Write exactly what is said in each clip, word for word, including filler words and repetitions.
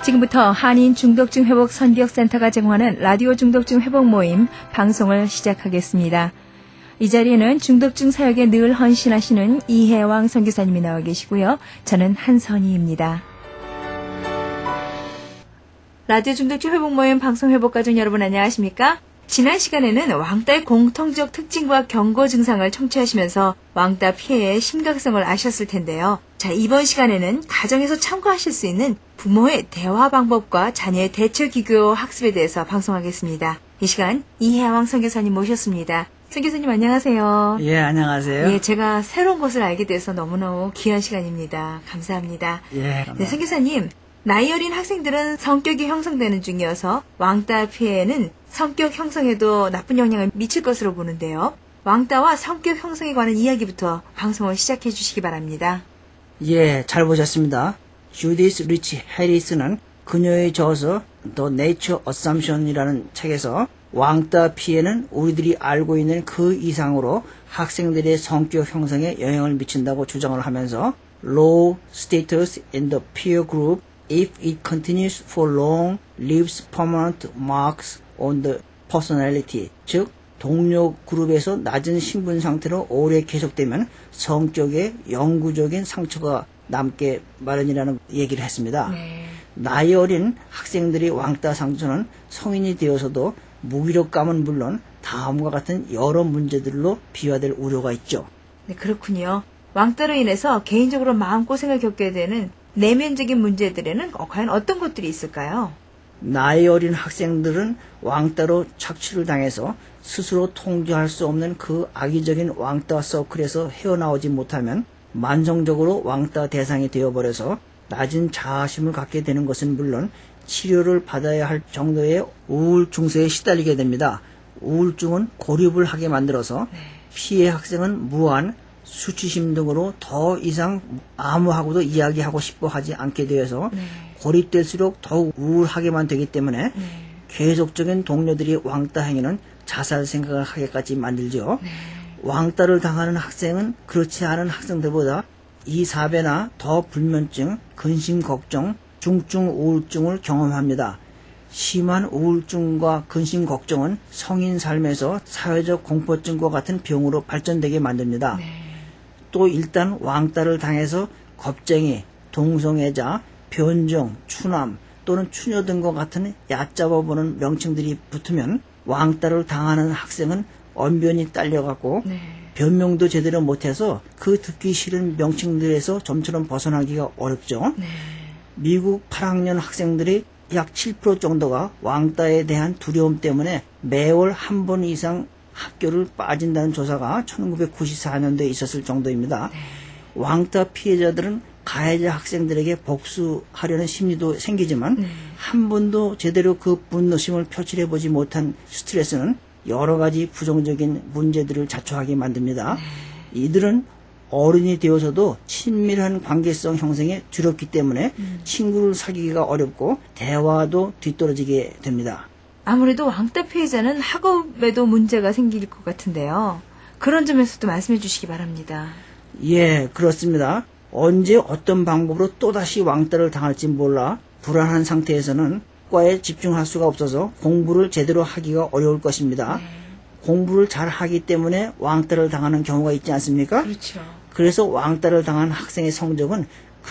지금부터 한인 중독증 회복 선교센터가 제공하는 라디오 중독증 회복 모임 방송을 시작하겠습니다. 이 자리에는 중독증 사역에 늘 헌신하시는 이혜왕 선교사님이 나와 계시고요. 저는 한선희입니다. 라디오 중독증 회복 모임 방송 회복 가족 여러분 안녕하십니까? 지난 시간에는 왕따의 공통적 특징과 경고 증상을 청취하시면서 왕따 피해의 심각성을 아셨을 텐데요. 자, 이번 시간에는 가정에서 참고하실 수 있는 부모의 대화 방법과 자녀의 대처 기교 학습에 대해서 방송하겠습니다. 이 시간 이혜왕 선교사님 모셨습니다. 선교사님 안녕하세요. 예, 안녕하세요. 예, 제가 새로운 것을 알게 돼서 너무너무 귀한 시간입니다. 감사합니다. 예, 감사합니다. 네, 선교사님. 나이 어린 학생들은 성격이 형성되는 중이어서 왕따 피해는 성격 형성에도 나쁜 영향을 미칠 것으로 보는데요. 왕따와 성격 형성에 관한 이야기부터 방송을 시작해 주시기 바랍니다. 예, 잘 보셨습니다. 주디스 리치 해리스는 그녀의 저서 The Nature Assumption이라는 책에서 왕따 피해는 우리들이 알고 있는 그 이상으로 학생들의 성격 형성에 영향을 미친다고 주장을 하면서 Low status in the peer group if it continues for long, leaves permanent marks on the personality. 즉, 동료 그룹에서 낮은 신분 상태로 오래 계속되면 성격에 영구적인 상처가 남게 마련이라는 얘기를 했습니다. 네. 나이 어린 학생들의 왕따 상처는 성인이 되어서도 무기력감은 물론 다음과 같은 여러 문제들로 비화될 우려가 있죠. 네, 그렇군요. 왕따로 인해서 개인적으로 마음고생을 겪게 되는 내면적인 문제들에는 과연 어떤 것들이 있을까요? 나이 어린 학생들은 왕따로 착취를 당해서 스스로 통제할 수 없는 그 악의적인 왕따 서클에서 헤어나오지 못하면 만성적으로 왕따 대상이 되어버려서 낮은 자아심을 갖게 되는 것은 물론 치료를 받아야 할 정도의 우울증세에 시달리게 됩니다. 우울증은 고립을 하게 만들어서 피해 학생은 무한, 수치심 등으로 더 이상 아무하고도 이야기하고 싶어 하지 않게 되어서 네. 고립될수록 더욱 우울하게만 되기 때문에 네. 계속적인 동료들이 왕따 행위는 자살 생각을 하게까지 만들죠. 네. 왕따를 당하는 학생은 그렇지 않은 학생들보다 이, 사 배나 더 불면증, 근심 걱정, 중증 우울증을 경험합니다. 심한 우울증과 근심 걱정은 성인 삶에서 사회적 공포증과 같은 병으로 발전되게 만듭니다. 네. 또 일단 왕따를 당해서 겁쟁이, 동성애자, 변종, 추남 또는 추녀 등과 같은 얕잡아 보는 명칭들이 붙으면 왕따를 당하는 학생은 언변이 딸려갖고 네. 변명도 제대로 못해서 그 듣기 싫은 명칭들에서 좀처럼 벗어나기가 어렵죠. 네. 미국 팔 학년 학생들이 약 칠 퍼센트 정도가 왕따에 대한 두려움 때문에 매월 한 번 이상 학교를 빠진다는 조사가 천구백구십사 년도에 있었을 정도입니다. 네. 왕따 피해자들은 가해자 학생들에게 복수하려는 심리도 생기지만 네. 한 번도 제대로 그 분노심을 표출해보지 못한 스트레스는 여러 가지 부정적인 문제들을 자초하게 만듭니다. 네. 이들은 어른이 되어서도 친밀한 관계성 형성에 두렵기 때문에 음. 친구를 사귀기가 어렵고 대화도 뒤떨어지게 됩니다. 아무래도 왕따 피해자는 학업에도 문제가 생길 것 같은데요. 그런 점에서도 말씀해 주시기 바랍니다. 예, 그렇습니다. 언제 어떤 방법으로 또다시 왕따를 당할지 몰라 불안한 상태에서는 과에 집중할 수가 없어서 공부를 제대로 하기가 어려울 것입니다. 네. 공부를 잘 하기 때문에 왕따를 당하는 경우가 있지 않습니까? 그렇죠. 그래서 왕따를 당한 학생의 성적은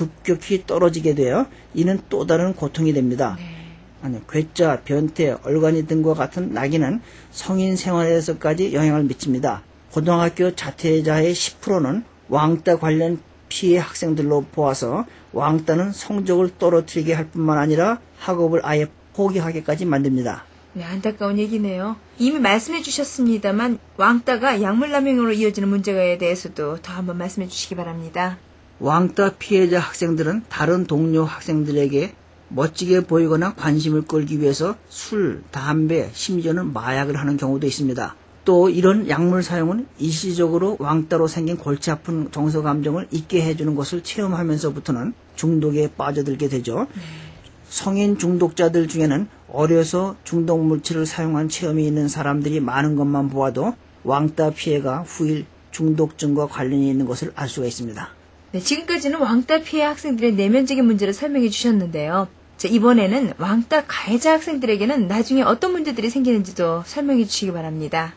급격히 떨어지게 되어 이는 또 다른 고통이 됩니다. 네. 아니, 괴짜, 변태, 얼간이 등과 같은 낙인은 성인 생활에서까지 영향을 미칩니다. 고등학교 자퇴자의 십 퍼센트는 왕따 관련 피해 학생들로 보아서 왕따는 성적을 떨어뜨리게 할 뿐만 아니라 학업을 아예 포기하게까지 만듭니다. 네, 안타까운 얘기네요. 이미 말씀해 주셨습니다만 왕따가 약물남용으로 이어지는 문제에 대해서도 더 한번 말씀해 주시기 바랍니다. 왕따 피해자 학생들은 다른 동료 학생들에게 멋지게 보이거나 관심을 끌기 위해서 술, 담배, 심지어는 마약을 하는 경우도 있습니다. 또 이런 약물 사용은 일시적으로 왕따로 생긴 골치 아픈 정서 감정을 잊게 해주는 것을 체험하면서부터는 중독에 빠져들게 되죠. 네. 성인 중독자들 중에는 어려서 중독 물질을 사용한 체험이 있는 사람들이 많은 것만 보아도 왕따 피해가 후일 중독증과 관련이 있는 것을 알 수가 있습니다. 네, 지금까지는 왕따 피해 학생들의 내면적인 문제를 설명해 주셨는데요. 자, 이번에는 왕따 가해자 학생들에게는 나중에 어떤 문제들이 생기는지도 설명해 주시기 바랍니다.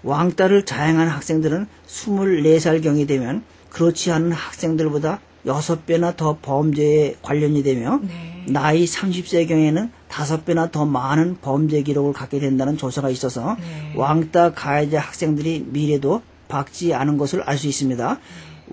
왕따를 자행한 학생들은 스물네 살경이 되면 그렇지 않은 학생들보다 여섯 배나 더 범죄에 관련이 되며 네. 나이 삼십 세경에는 다섯 배나 더 많은 범죄 기록을 갖게 된다는 조사가 있어서 네. 왕따 가해자 학생들이 미래도 밝지 않은 것을 알 수 있습니다. 네.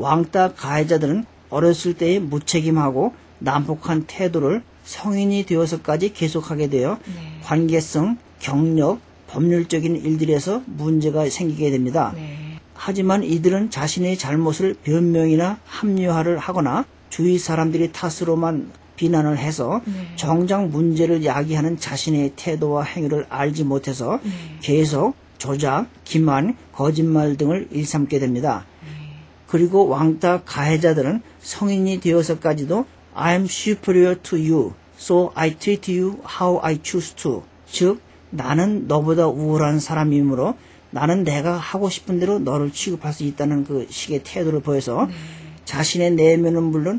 왕따 가해자들은 어렸을 때의 무책임하고 난폭한 태도를 성인이 되어서까지 계속하게 되어 네. 관계성, 경력, 법률적인 일들에서 문제가 생기게 됩니다. 네. 하지만 이들은 자신의 잘못을 변명이나 합리화를 하거나 주위 사람들이 탓으로만 비난을 해서 네. 정작 문제를 야기하는 자신의 태도와 행위를 알지 못해서 네. 계속 조작, 기만, 거짓말 등을 일삼게 됩니다. 네. 그리고 왕따 가해자들은 성인이 되어서까지도 I'm superior to you, so I treat you how I choose to. 즉, 나는 너보다 우월한 사람이므로 나는 내가 하고 싶은 대로 너를 취급할 수 있다는 그 식의 태도를 보여서 네. 자신의 내면은 물론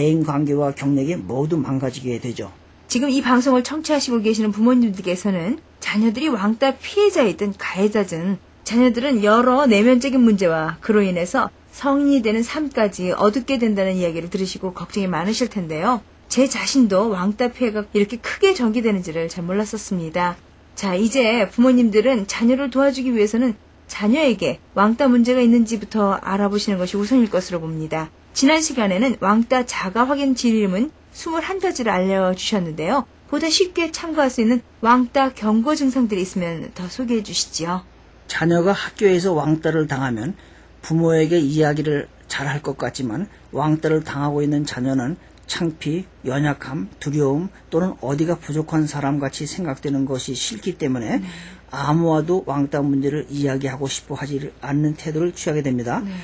대인관계와 경력이 모두 망가지게 되죠. 지금 이 방송을 청취하시고 계시는 부모님들께서는 자녀들이 왕따 피해자이든 가해자든 자녀들은 여러 내면적인 문제와 그로 인해서 성인이 되는 삶까지 어둡게 된다는 이야기를 들으시고 걱정이 많으실 텐데요. 제 자신도 왕따 피해가 이렇게 크게 전개되는지를 잘 몰랐었습니다. 자, 이제 부모님들은 자녀를 도와주기 위해서는 자녀에게 왕따 문제가 있는지부터 알아보시는 것이 우선일 것으로 봅니다. 지난 시간에는 왕따 자가 확인 질문 이십일 가지를 알려주셨는데요. 보다 쉽게 참고할 수 있는 왕따 경고 증상들이 있으면 더 소개해 주시지요. 자녀가 학교에서 왕따를 당하면 부모에게 이야기를 잘할 것 같지만 왕따를 당하고 있는 자녀는 창피, 연약함, 두려움 또는 어디가 부족한 사람같이 생각되는 것이 싫기 때문에 네. 아무와도 왕따 문제를 이야기하고 싶어 하지 않는 태도를 취하게 됩니다. 네.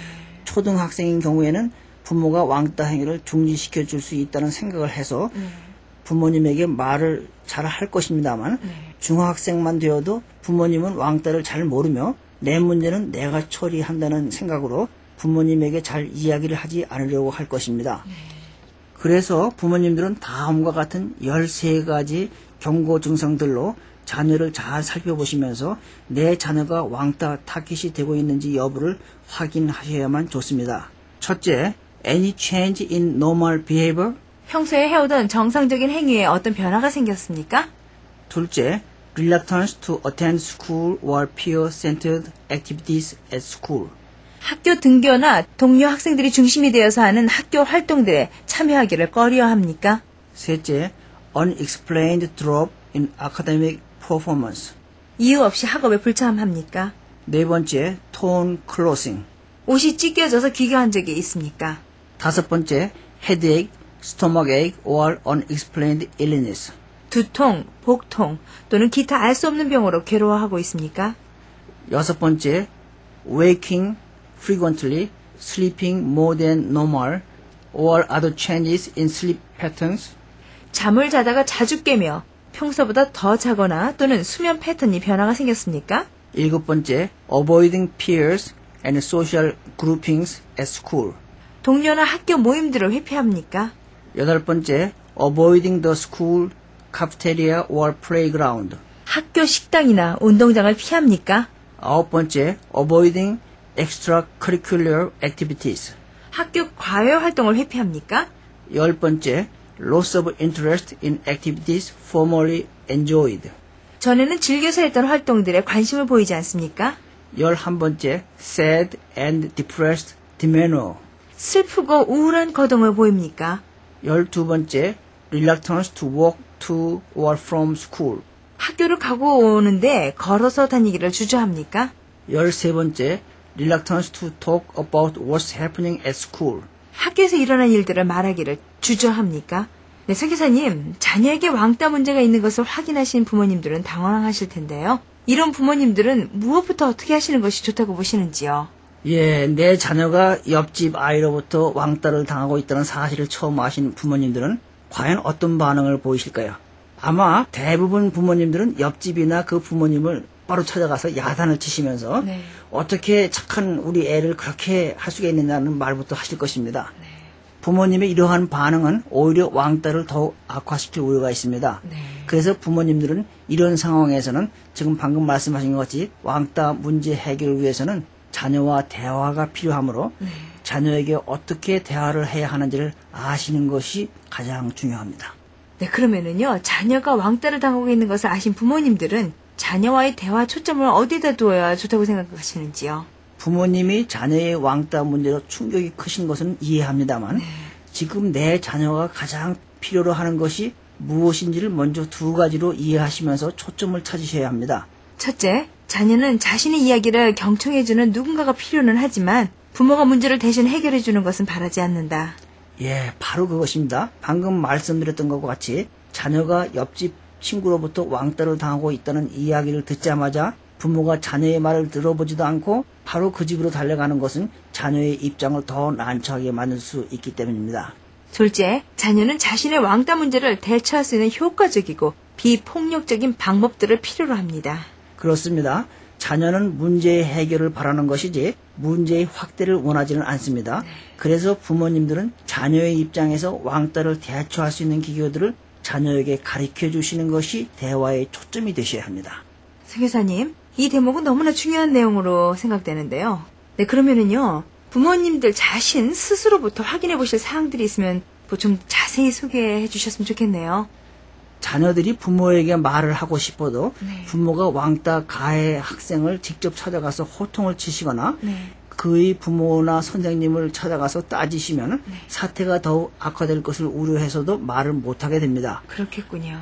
초등학생인 경우에는 부모가 왕따 행위를 중지시켜 줄 수 있다는 생각을 해서 네. 부모님에게 말을 잘 할 것입니다만 네. 중학생만 되어도 부모님은 왕따를 잘 모르며 내 문제는 내가 처리한다는 생각으로 부모님에게 잘 이야기를 하지 않으려고 할 것입니다. 네. 그래서 부모님들은 다음과 같은 열세 가지 경고 증상들로 자녀를 잘 살펴보시면서 내 자녀가 왕따 타깃이 되고 있는지 여부를 확인하셔야만 좋습니다. 첫째, any change in normal behavior? 평소에 해오던 정상적인 행위에 어떤 변화가 생겼습니까? 둘째, reluctance to attend school or peer-centered activities at school. 학교 등교나 동료 학생들이 중심이 되어서 하는 학교 활동들에 참여하기를 꺼려합니까? 셋째, unexplained drop in academic performance. 이유 없이 학업에 불참합니까? 네 번째, torn clothing. 옷이 찢겨져서 귀가한 적이 있습니까? 다섯 번째, headache, stomachache or unexplained illness. 두통, 복통 또는 기타 알 수 없는 병으로 괴로워하고 있습니까? 여섯 번째, waking frequently, sleeping more than normal, or other changes in sleep patterns. 잠을 자다가 자주 깨며 평소보다 더 자거나 또는 수면 패턴이 변화가 생겼습니까? 일곱 번째, avoiding peers and social groupings at school. 동료나 학교 모임들을 회피합니까? 여덟 번째, avoiding the school cafeteria or playground. 학교 식당이나 운동장을 피합니까? 아홉 번째, avoiding extracurricular activities. 학교 과외 활동을 회피합니까? 열 번째, loss of interest in activities formerly enjoyed. 전에는 즐겨서 했던 활동들에 관심을 보이지 않습니까? 열한 번째, sad and depressed demeanor. 슬프고 우울한 거동을 보입니까? 열두 번째, reluctance to walk to or from school. 학교를 가고 오는데 걸어서 다니기를 주저합니까? 열세 번째, reluctance to talk about what's happening at school. 학교에서 일어난 일들을 말하기를 주저합니까? 네, 설교사님, 자녀에게 왕따 문제가 있는 것을 확인하신 부모님들은 당황하실 텐데요. 이런 부모님들은 무엇부터 어떻게 하시는 것이 좋다고 보시는지요? 예, 내 자녀가 옆집 아이로부터 왕따를 당하고 있다는 사실을 처음 아신 부모님들은 과연 어떤 반응을 보이실까요? 아마 대부분 부모님들은 옆집이나 그 부모님을 바로 찾아가서 야단을 치시면서 네. 어떻게 착한 우리 애를 그렇게 할 수가 있느냐는 말부터 하실 것입니다. 네. 부모님의 이러한 반응은 오히려 왕따를 더욱 악화시킬 우려가 있습니다. 네. 그래서 부모님들은 이런 상황에서는 지금 방금 말씀하신 것 같이 왕따 문제 해결을 위해서는 자녀와 대화가 필요하므로 네. 자녀에게 어떻게 대화를 해야 하는지를 아시는 것이 가장 중요합니다. 네, 그러면은요, 자녀가 왕따를 당하고 있는 것을 아신 부모님들은 자녀와의 대화 초점을 어디다 두어야 좋다고 생각하시는지요? 부모님이 자녀의 왕따 문제로 충격이 크신 것은 이해합니다만 네. 지금 내 자녀가 가장 필요로 하는 것이 무엇인지를 먼저 두 가지로 이해하시면서 초점을 찾으셔야 합니다. 첫째, 자녀는 자신의 이야기를 경청해주는 누군가가 필요는 하지만 부모가 문제를 대신 해결해주는 것은 바라지 않는다. 예, 바로 그것입니다. 방금 말씀드렸던 것과 같이 자녀가 옆집 친구로부터 왕따를 당하고 있다는 이야기를 듣자마자 부모가 자녀의 말을 들어보지도 않고 바로 그 집으로 달려가는 것은 자녀의 입장을 더 난처하게 만들 수 있기 때문입니다. 둘째, 자녀는 자신의 왕따 문제를 대처할 수 있는 효과적이고 비폭력적인 방법들을 필요로 합니다. 그렇습니다. 자녀는 문제의 해결을 바라는 것이지 문제의 확대를 원하지는 않습니다. 그래서 부모님들은 자녀의 입장에서 왕따를 대처할 수 있는 기교들을 자녀에게 가르쳐 주시는 것이 대화의 초점이 되셔야 합니다. 설교사님, 이 대목은 너무나 중요한 내용으로 생각되는데요. 네, 그러면은요, 부모님들 자신 스스로부터 확인해 보실 사항들이 있으면 뭐 좀 자세히 소개해 주셨으면 좋겠네요. 자녀들이 부모에게 말을 하고 싶어도 네. 부모가 왕따 가해 학생을 직접 찾아가서 호통을 치시거나 네. 그의 부모나 선생님을 찾아가서 따지시면 네. 사태가 더욱 악화될 것을 우려해서도 말을 못하게 됩니다. 그렇겠군요.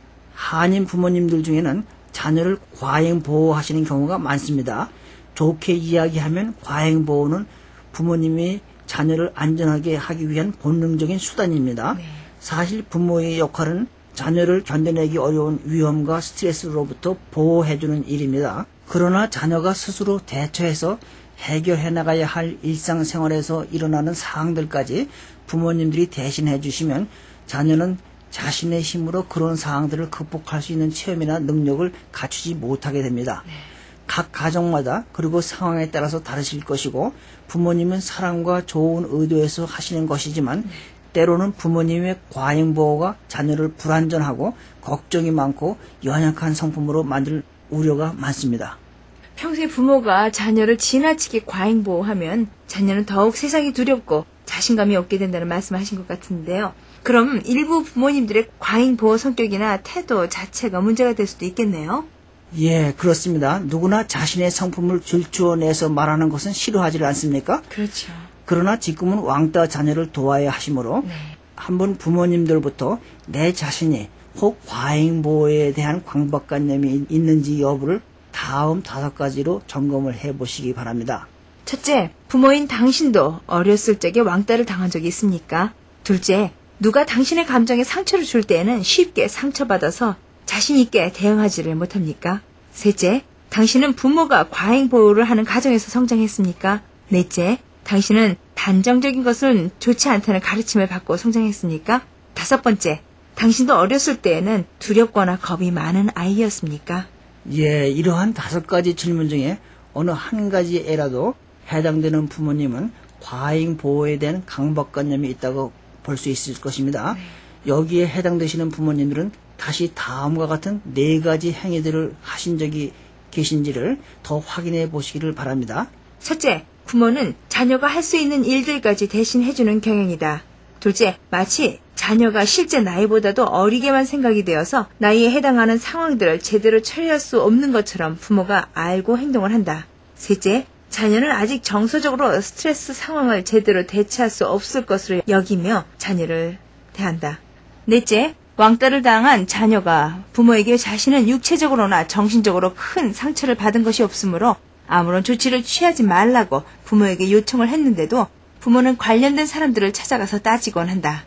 한인 부모님들 중에는 자녀를 과잉 보호하시는 경우가 많습니다. 좋게 이야기하면 과잉 보호는 부모님이 자녀를 안전하게 하기 위한 본능적인 수단입니다. 네. 사실 부모의 역할은 자녀를 견뎌내기 어려운 위험과 스트레스로부터 보호해주는 일입니다. 그러나 자녀가 스스로 대처해서 해결해 나가야 할 일상생활에서 일어나는 사항들까지 부모님들이 대신해 주시면 자녀는 자신의 힘으로 그런 상황들을 극복할 수 있는 체험이나 능력을 갖추지 못하게 됩니다. 네. 각 가정마다 그리고 상황에 따라서 다르실 것이고 부모님은 사랑과 좋은 의도에서 하시는 것이지만 때로는 부모님의 과잉 보호가 자녀를 불안전하고 걱정이 많고 연약한 성품으로 만들 우려가 많습니다. 평소에 부모가 자녀를 지나치게 과잉 보호하면 자녀는 더욱 세상이 두렵고 자신감이 없게 된다는 말씀하신 것 같은데요. 그럼 일부 부모님들의 과잉 보호 성격이나 태도 자체가 문제가 될 수도 있겠네요. 예, 그렇습니다. 누구나 자신의 성품을 줄추어내서 말하는 것은 싫어하지 않습니까? 그렇죠. 그러나 지금은 왕따 자녀를 도와야 하시므로 네. 한번 부모님들부터 내 자신이 혹 과잉 보호에 대한 강박관념이 있는지 여부를 다음 다섯 가지로 점검을 해보시기 바랍니다. 첫째, 부모인 당신도 어렸을 적에 왕따를 당한 적이 있습니까? 둘째, 누가 당신의 감정에 상처를 줄 때에는 쉽게 상처받아서 자신 있게 대응하지를 못합니까? 셋째, 당신은 부모가 과잉 보호를 하는 가정에서 성장했습니까? 넷째, 당신은 단정적인 것은 좋지 않다는 가르침을 받고 성장했습니까? 다섯 번째, 당신도 어렸을 때에는 두렵거나 겁이 많은 아이였습니까? 예, 이러한 다섯 가지 질문 중에 어느 한 가지에라도 해당되는 부모님은 과잉 보호에 대한 강박관념이 있다고 볼 수 있을 것입니다. 여기에 해당되시는 부모님들은 다시 다음과 같은 네 가지 행위들을 하신 적이 계신지를 더 확인해 보시기를 바랍니다. 첫째, 부모는 자녀가 할 수 있는 일들까지 대신 해주는 경향이다. 둘째, 마치 자녀가 실제 나이보다도 어리게만 생각이 되어서 나이에 해당하는 상황들을 제대로 처리할 수 없는 것처럼 부모가 알고 행동을 한다. 셋째, 자녀는 아직 정서적으로 스트레스 상황을 제대로 대처할 수 없을 것으로 여기며 자녀를 대한다. 넷째, 왕따를 당한 자녀가 부모에게 자신은 육체적으로나 정신적으로 큰 상처를 받은 것이 없으므로 아무런 조치를 취하지 말라고 부모에게 요청을 했는데도 부모는 관련된 사람들을 찾아가서 따지곤 한다.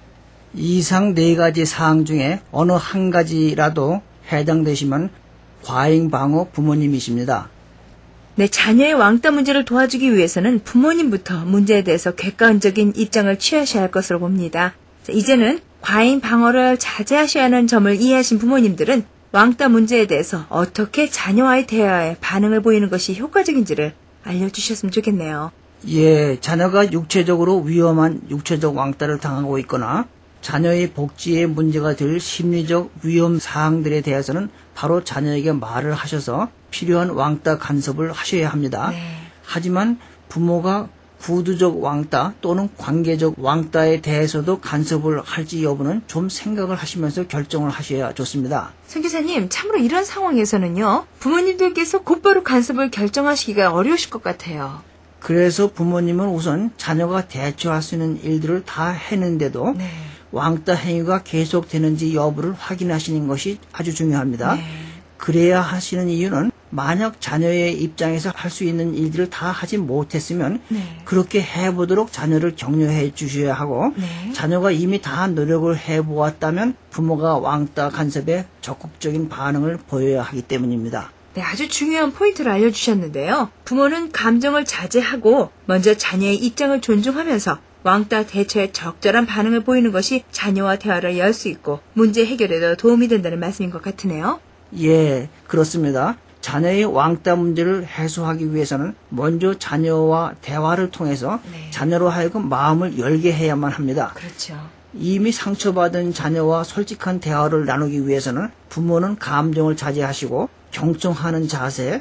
이상 네 가지 사항 중에 어느 한 가지라도 해당되시면 과잉 방어 부모님이십니다. 내 자녀의 왕따 문제를 도와주기 위해서는 부모님부터 문제에 대해서 객관적인 입장을 취하셔야 할 것으로 봅니다. 자, 이제는 과잉 방어를 자제하셔야 하는 점을 이해하신 부모님들은 왕따 문제에 대해서 어떻게 자녀와의 대화에 반응을 보이는 것이 효과적인지를 알려주셨으면 좋겠네요. 예, 자녀가 육체적으로 위험한 육체적 왕따를 당하고 있거나 자녀의 복지에 문제가 될 심리적 위험 사항들에 대해서는 바로 자녀에게 말을 하셔서 필요한 왕따 간섭을 하셔야 합니다. 네. 하지만 부모가 구두적 왕따 또는 관계적 왕따에 대해서도 간섭을 할지 여부는 좀 생각을 하시면서 결정을 하셔야 좋습니다. 선교사님, 참으로 이런 상황에서는요, 부모님들께서 곧바로 간섭을 결정하시기가 어려우실 것 같아요. 그래서 부모님은 우선 자녀가 대처할 수 있는 일들을 다 했는데도 네. 왕따 행위가 계속되는지 여부를 확인하시는 것이 아주 중요합니다. 네. 그래야 하시는 이유는 만약 자녀의 입장에서 할 수 있는 일들을 다 하지 못했으면 네. 그렇게 해보도록 자녀를 격려해 주셔야 하고 네. 자녀가 이미 다 노력을 해보았다면 부모가 왕따 간섭에 적극적인 반응을 보여야 하기 때문입니다. 네, 아주 중요한 포인트를 알려주셨는데요. 부모는 감정을 자제하고 먼저 자녀의 입장을 존중하면서 왕따 대처에 적절한 반응을 보이는 것이 자녀와 대화를 열 수 있고 문제 해결에도 도움이 된다는 말씀인 것 같으네요. 예, 그렇습니다. 자녀의 왕따 문제를 해소하기 위해서는 먼저 자녀와 대화를 통해서 네. 자녀로 하여금 마음을 열게 해야만 합니다. 그렇죠. 이미 상처받은 자녀와 솔직한 대화를 나누기 위해서는 부모는 감정을 자제하시고 경청하는 자세,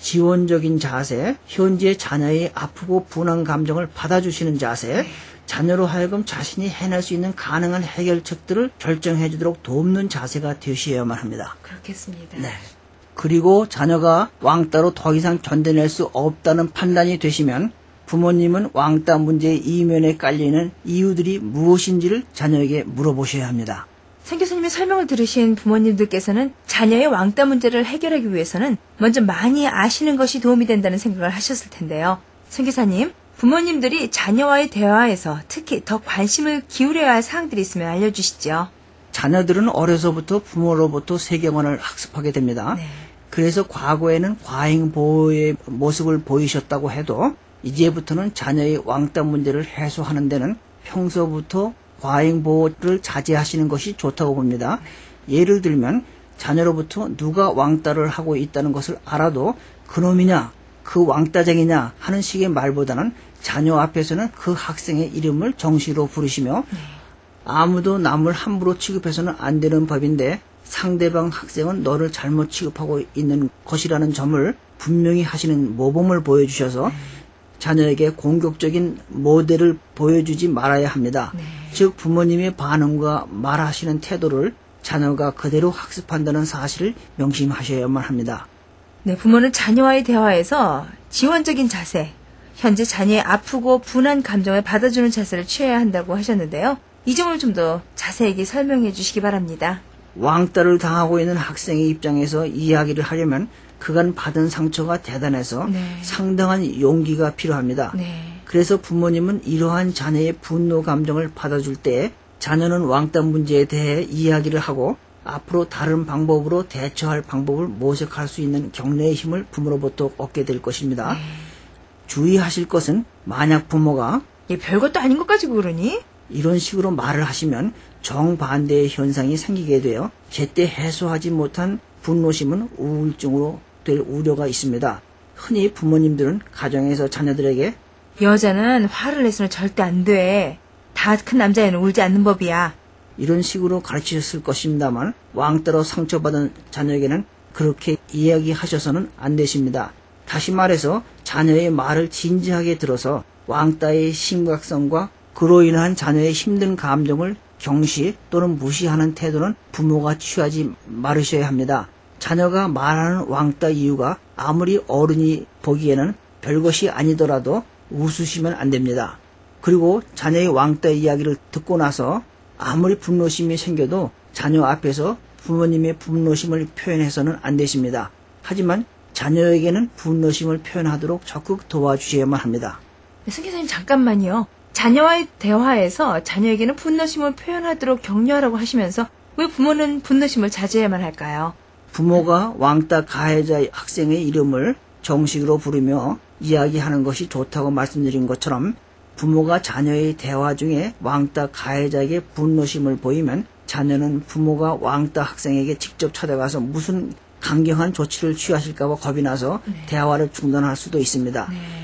지원적인 자세, 현재 자녀의 아프고 분한 감정을 받아주시는 자세, 자녀로 하여금 자신이 해낼 수 있는 가능한 해결책들을 결정해 주도록 돕는 자세가 되셔야만 합니다. 그렇겠습니다. 네. 그리고 자녀가 왕따로 더 이상 견뎌낼 수 없다는 판단이 되시면 부모님은 왕따 문제의 이면에 깔려있는 이유들이 무엇인지를 자녀에게 물어보셔야 합니다. 선 교수님의 설명을 들으신 부모님들께서는 자녀의 왕따 문제를 해결하기 위해서는 먼저 많이 아시는 것이 도움이 된다는 생각을 하셨을 텐데요. 선 교사님, 부모님들이 자녀와의 대화에서 특히 더 관심을 기울여야 할 사항들이 있으면 알려주시죠. 자녀들은 어려서부터 부모로부터 세계관을 학습하게 됩니다. 네. 그래서 그래서 과거에는 과잉 보호의 모습을 보이셨다고 해도 이제부터는 자녀의 왕따 문제를 해소하는 데는 평소부터 과잉 보호를 자제하시는 것이 좋다고 봅니다. 예를 들면 자녀로부터 누가 왕따를 하고 있다는 것을 알아도 그놈이냐 그 왕따쟁이냐 하는 식의 말보다는 자녀 앞에서는 그 학생의 이름을 정식으로 부르시며 아무도 남을 함부로 취급해서는 안 되는 법인데 상대방 학생은 너를 잘못 취급하고 있는 것이라는 점을 분명히 하시는 모범을 보여주셔서 자녀에게 공격적인 모델을 보여주지 말아야 합니다. 네. 즉 부모님의 반응과 말하시는 태도를 자녀가 그대로 학습한다는 사실을 명심하셔야만 합니다. 네, 부모는 자녀와의 대화에서 지원적인 자세, 현재 자녀의 아프고 분한 감정을 받아주는 자세를 취해야 한다고 하셨는데요. 이 점을 좀 더 자세하게 설명해 주시기 바랍니다. 왕따를 당하고 있는 학생의 입장에서 이야기를 하려면 그간 받은 상처가 대단해서 네. 상당한 용기가 필요합니다. 네. 그래서 부모님은 이러한 자녀의 분노 감정을 받아줄 때 자녀는 왕따 문제에 대해 이야기를 하고 앞으로 다른 방법으로 대처할 방법을 모색할 수 있는 격려의 힘을 부모로부터 얻게 될 것입니다. 네. 주의하실 것은 만약 부모가 얘 별것도 아닌 것 가지고 그러니? 이런 식으로 말을 하시면 정반대의 현상이 생기게 되어 제때 해소하지 못한 분노심은 우울증으로 될 우려가 있습니다. 흔히 부모님들은 가정에서 자녀들에게 여자는 화를 내서는 절대 안 돼. 다 큰 남자애는 울지 않는 법이야. 이런 식으로 가르치셨을 것입니다만 왕따로 상처받은 자녀에게는 그렇게 이야기하셔서는 안 되십니다. 다시 말해서 자녀의 말을 진지하게 들어서 왕따의 심각성과 그로 인한 자녀의 힘든 감정을 경시 또는 무시하는 태도는 부모가 취하지 말으셔야 합니다. 자녀가 말하는 왕따 이유가 아무리 어른이 보기에는 별것이 아니더라도 웃으시면 안 됩니다. 그리고 자녀의 왕따 이야기를 듣고 나서 아무리 분노심이 생겨도 자녀 앞에서 부모님의 분노심을 표현해서는 안 되십니다. 하지만 자녀에게는 분노심을 표현하도록 적극 도와주셔야만 합니다. 네, 승 교사님 잠깐만요. 자녀와의 대화에서 자녀에게는 분노심을 표현하도록 격려하라고 하시면서 왜 부모는 분노심을 자제해야만 할까요? 부모가 왕따 가해자 학생의 이름을 정식으로 부르며 이야기하는 것이 좋다고 말씀드린 것처럼 부모가 자녀의 대화 중에 왕따 가해자에게 분노심을 보이면 자녀는 부모가 왕따 학생에게 직접 찾아가서 무슨 강경한 조치를 취하실까 봐 겁이 나서 네. 대화를 중단할 수도 있습니다. 네.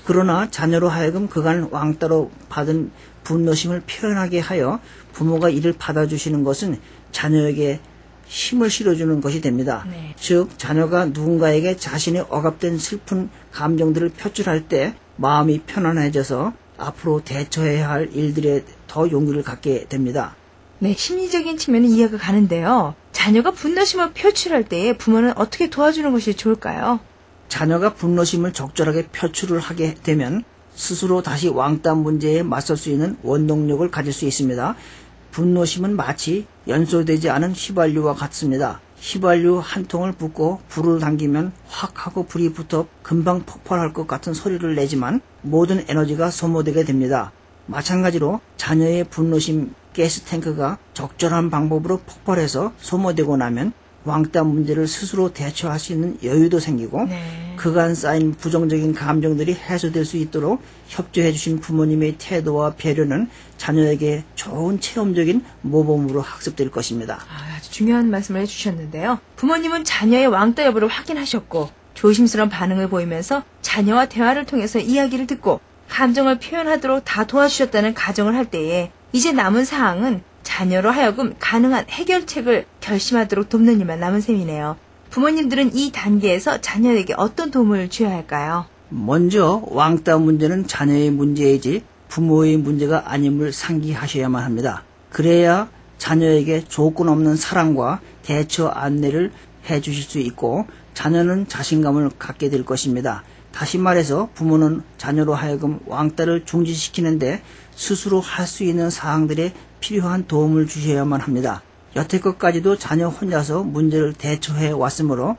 그러나 자녀로 하여금 그간 왕따로 받은 분노심을 표현하게 하여 부모가 이를 받아주시는 것은 자녀에게 힘을 실어주는 것이 됩니다. 네. 즉 자녀가 누군가에게 자신의 억압된 슬픈 감정들을 표출할 때 마음이 편안해져서 앞으로 대처해야 할 일들에 더 용기를 갖게 됩니다. 네, 심리적인 측면은 이해가 가는데요. 자녀가 분노심을 표출할 때 부모는 어떻게 도와주는 것이 좋을까요? 자녀가 분노심을 적절하게 표출을 하게 되면 스스로 다시 왕따 문제에 맞설 수 있는 원동력을 가질 수 있습니다. 분노심은 마치 연소되지 않은 휘발유와 같습니다. 휘발유 한 통을 붓고 불을 당기면 확 하고 불이 붙어 금방 폭발할 것 같은 소리를 내지만 모든 에너지가 소모되게 됩니다. 마찬가지로 자녀의 분노심 가스탱크가 적절한 방법으로 폭발해서 소모되고 나면 왕따 문제를 스스로 대처할 수 있는 여유도 생기고 네. 그간 쌓인 부정적인 감정들이 해소될 수 있도록 협조해 주신 부모님의 태도와 배려는 자녀에게 좋은 체험적인 모범으로 학습될 것입니다. 아, 아주 중요한 말씀을 해주셨는데요. 부모님은 자녀의 왕따 여부를 확인하셨고 조심스러운 반응을 보이면서 자녀와 대화를 통해서 이야기를 듣고 감정을 표현하도록 다 도와주셨다는 가정을 할 때에 이제 남은 사항은 자녀로 하여금 가능한 해결책을 결심하도록 돕는 일만 남은 셈이네요. 부모님들은 이 단계에서 자녀에게 어떤 도움을 줘야 할까요? 먼저 왕따 문제는 자녀의 문제이지 부모의 문제가 아님을 상기하셔야만 합니다. 그래야 자녀에게 조건 없는 사랑과 대처 안내를 해 주실 수 있고 자녀는 자신감을 갖게 될 것입니다. 다시 말해서 부모는 자녀로 하여금 왕따를 중지시키는데 스스로 할 수 있는 사항들에 필요한 도움을 주셔야만 합니다. 여태껏까지도 자녀 혼자서 문제를 대처해 왔으므로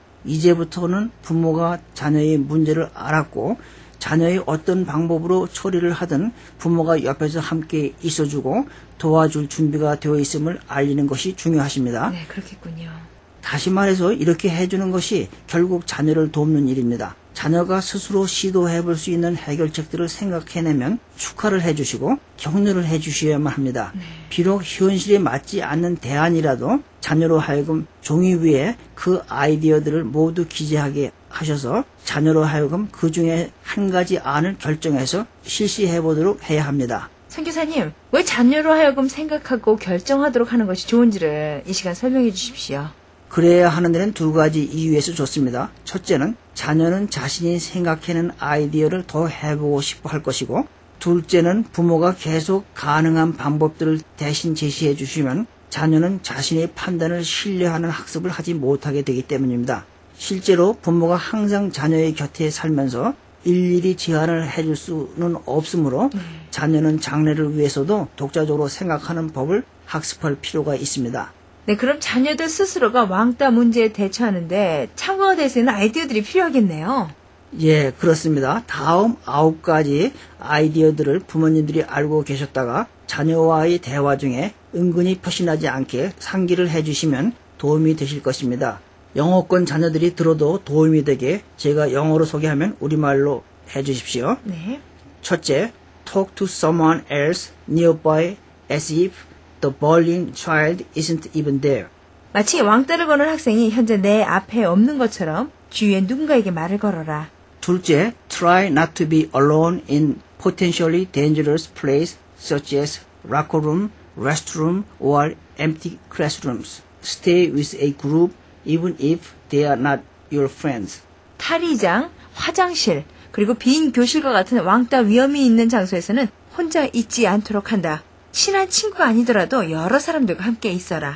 이제부터는 부모가 자녀의 문제를 알았고 자녀의 어떤 방법으로 처리를 하든 부모가 옆에서 함께 있어주고 도와줄 준비가 되어 있음을 알리는 것이 중요하십니다. 네, 그렇겠군요. 다시 말해서 이렇게 해주는 것이 결국 자녀를 돕는 일입니다. 자녀가 스스로 시도해 볼 수 있는 해결책들을 생각해내면 축하를 해주시고 격려를 해주셔야만 합니다. 네. 비록 현실에 맞지 않는 대안이라도 자녀로 하여금 종이 위에 그 아이디어들을 모두 기재하게 하셔서 자녀로 하여금 그 중에 한 가지 안을 결정해서 실시해 보도록 해야 합니다. 선교사님, 왜 자녀로 하여금 생각하고 결정하도록 하는 것이 좋은지를 이 시간 설명해 주십시오. 그래야 하는 데는 두 가지 이유에서 좋습니다. 첫째는 자녀는 자신이 생각해낸 아이디어를 더 해보고 싶어 할 것이고 둘째는 부모가 계속 가능한 방법들을 대신 제시해 주시면 자녀는 자신의 판단을 신뢰하는 학습을 하지 못하게 되기 때문입니다. 실제로 부모가 항상 자녀의 곁에 살면서 일일이 제안을 해줄 수는 없으므로 자녀는 장래를 위해서도 독자적으로 생각하는 법을 학습할 필요가 있습니다. 네, 그럼 자녀들 스스로가 왕따 문제에 대처하는데 참고가 될 수 있는 아이디어들이 필요하겠네요. 예, 그렇습니다. 다음 아홉 가지 아이디어들을 부모님들이 알고 계셨다가 자녀와의 대화 중에 은근히 표시나지 않게 상기를 해주시면 도움이 되실 것입니다. 영어권 자녀들이 들어도 도움이 되게 제가 영어로 소개하면 우리말로 해주십시오. 네. 첫째, talk to someone else nearby as if the bullying child isn't even there. 마치 왕따를 거는 학생이 현재 내 앞에 없는 것처럼 주위에 누군가에게 말을 걸어라. 둘째, try not to be alone in potentially dangerous places such as locker room, restroom, or empty classrooms. Stay with a group even if they are not your friends. 탈의장, 화장실, 그리고 빈 교실과 같은 왕따 위험이 있는 장소에서는 혼자 있지 않도록 한다. 친한 친구가 아니더라도 여러 사람들과 함께 있어라.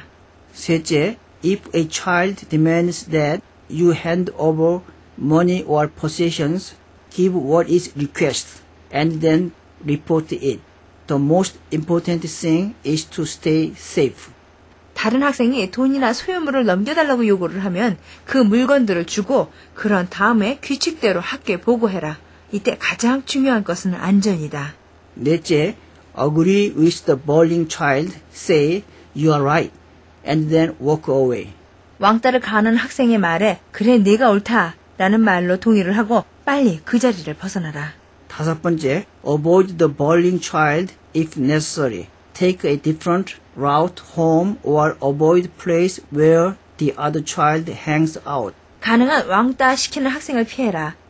셋째, if a child demands that you hand over money or possessions, give what is requested and then report it. The most important thing is to stay safe. 다른 학생이 돈이나 소유물을 넘겨달라고 요구를 하면 그 물건들을 주고 그런 다음에 규칙대로 학교에 보고해라. 이때 가장 중요한 것은 안전이다. 넷째, agree with the bullying child, say you are right, and then walk away. 왕따를 가하는 학생의 말에 그래 네가 옳다 라는 말로 동의를 하고 빨리 그 자리를 벗어나라. 다섯 번째, avoid the bullying child if necessary. Take a different route home or avoid place where the other child hangs out. 가능한 왕따 시키는 학생을 피해라.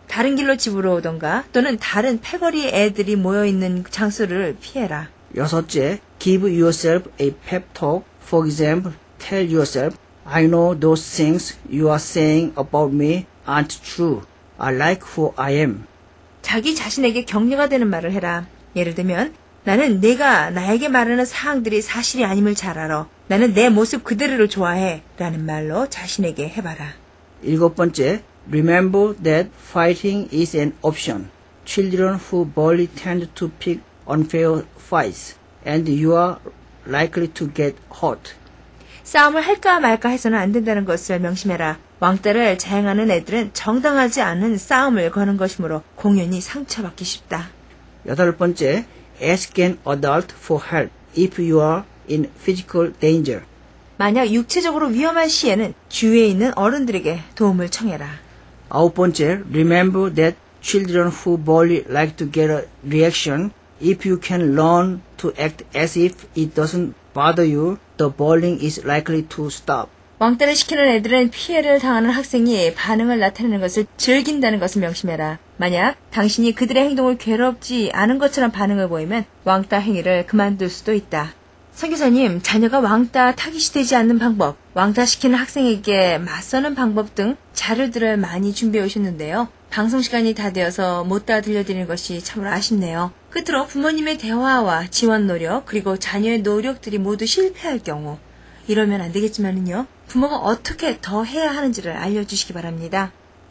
다른 길로 집으로 오던가 또는 다른 패거리 애들이 모여있는 장소를 피해라. 여섯째, give yourself a pep talk. For example, tell yourself, I know those things you are saying about me aren't true. I like who I am. 자기 자신에게 격려가 되는 말을 해라. 예를 들면 나는 내가 나에게 말하는 사항들이 사실이 아님을 잘 알아. 나는 내 모습 그대로를 좋아해. 라는 말로 자신에게 해봐라. 일곱 번째, remember that fighting is an option. Children who bully tend to pick unfair fights, and you are likely to get hurt. 싸움을 할까 말까 해서는 안 된다는 것을 명심해라. 왕따를 자행하는 애들은 정당하지 않은 싸움을 거는 것이므로 공연히 상처받기 쉽다. 여덟 번째, ask an adult for help if you are in physical danger. 만약 육체적으로 위험한 시에는 주위에 있는 어른들에게 도움을 청해라. 아홉 번째, remember that children who bully like to get a reaction. If you can learn to act as if it doesn't bother you, the bullying is likely to stop. 왕따를 시키는 애들은 피해를 당하는 학생이 반응을 나타내는 것을 즐긴다는 것을 명심해라. 만약 당신이 그들의 행동을 괴롭지 않은 것처럼 반응을 보이면 왕따 행위를 그만둘 수도 있다. 선교사님, 자녀가 왕따 타깃이 되지 않는 방법, 왕따시키는 학생에게 맞서는 방법 등 자료들을 많이 준비해 오셨는데요. 방송 시간이 다 되어서 못 다 들려드리는 것이 참으로 아쉽네요. 끝으로 부모님의 대화와 지원 노력, 그리고 자녀의 노력들이 모두 실패할 경우, 이러면 안 되겠지만은요, 부모가 어떻게 더 해야 하는지를 알려주시기 바랍니다.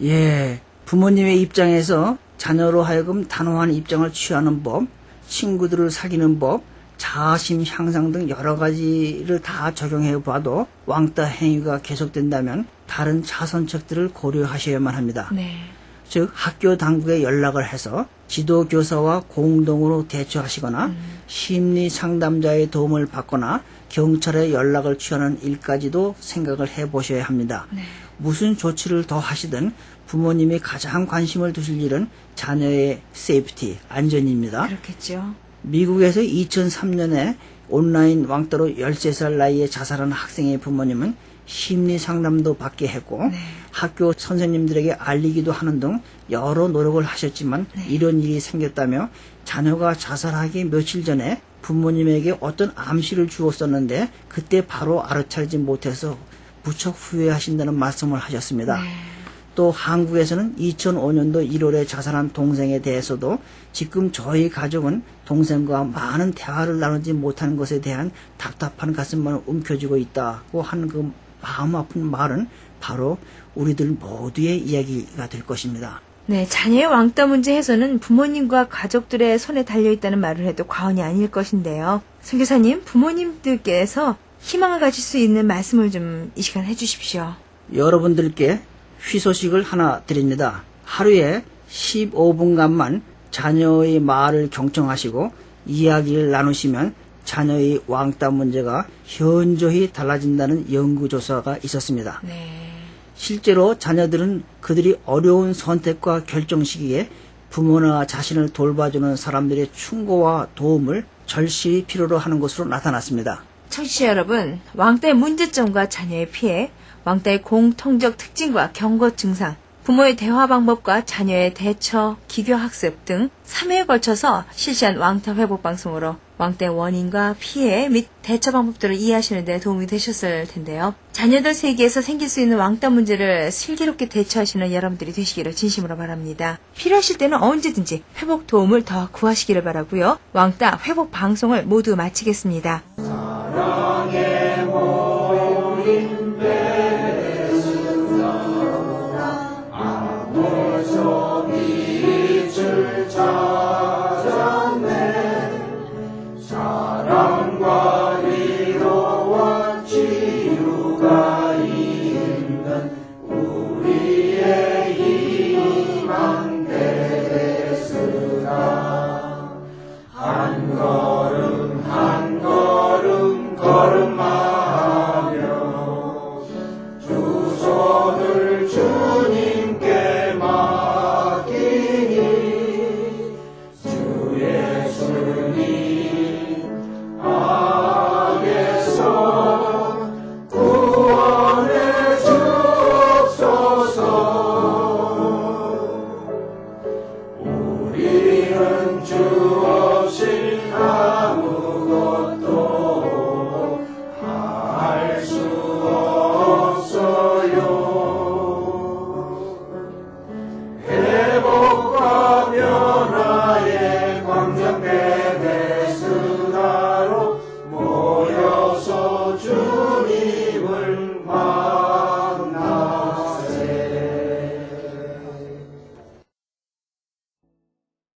예, 부모님의 입장에서 자녀로 하여금 단호한 입장을 취하는 법, 친구들을 사귀는 법, 자아심 향상 등 여러 가지를 다 적용해 봐도 왕따 행위가 계속된다면 다른 자선책들을 고려하셔야만 합니다. 네. 즉 학교 당국에 연락을 해서 지도교사와 공동으로 대처하시거나 음. 심리 상담자의 도움을 받거나 경찰에 연락을 취하는 일까지도 생각을 해보셔야 합니다. 네. 무슨 조치를 더 하시든 부모님이 가장 관심을 두실 일은 자녀의 세이프티, 안전입니다. 그렇겠죠. 미국에서 이천삼 년에 온라인 왕따로 열세 살 나이에 자살한 학생의 부모님은 심리 상담도 받게 했고 네. 학교 선생님들에게 알리기도 하는 등 여러 노력을 하셨지만 네. 이런 일이 생겼다며 자녀가 자살하기 며칠 전에 부모님에게 어떤 암시를 주었었는데 그때 바로 알아차리지 못해서 무척 후회하신다는 말씀을 하셨습니다. 네. 또 한국에서는 이천오 년도 일월에 자살한 동생에 대해서도 지금 저희 가족은 동생과 많은 대화를 나누지 못하는 것에 대한 답답한 가슴만 움켜쥐고 있다고 하는 그 마음 아픈 말은 바로 우리들 모두의 이야기가 될 것입니다. 네, 자녀의 왕따 문제 해소는 부모님과 가족들의 손에 달려있다는 말을 해도 과언이 아닐 것인데요. 선교사님, 부모님들께서 희망을 가질 수 있는 말씀을 좀 이 시간 해주십시오. 여러분들께 희소식을 하나 드립니다. 하루에 십오 분간만 자녀의 말을 경청하시고 이야기를 나누시면 자녀의 왕따 문제가 현저히 달라진다는 연구조사가 있었습니다. 네. 실제로 자녀들은 그들이 어려운 선택과 결정 시기에 부모나 자신을 돌봐주는 사람들의 충고와 도움을 절실히 필요로 하는 것으로 나타났습니다. 청취자 여러분, 왕따의 문제점과 자녀의 피해, 왕따의 공통적 특징과 경고 증상, 부모의 대화 방법과 자녀의 대처, 기교 학습 등 삼 회에 걸쳐서 실시한 왕따 회복 방송으로 왕따의 원인과 피해 및 대처 방법들을 이해하시는 데 도움이 되셨을 텐데요. 자녀들 세계에서 생길 수 있는 왕따 문제를 슬기롭게 대처하시는 여러분들이 되시기를 진심으로 바랍니다. 필요하실 때는 언제든지 회복 도움을 더 구하시기를 바라고요. 왕따 회복 방송을 모두 마치겠습니다. 사랑의 모유리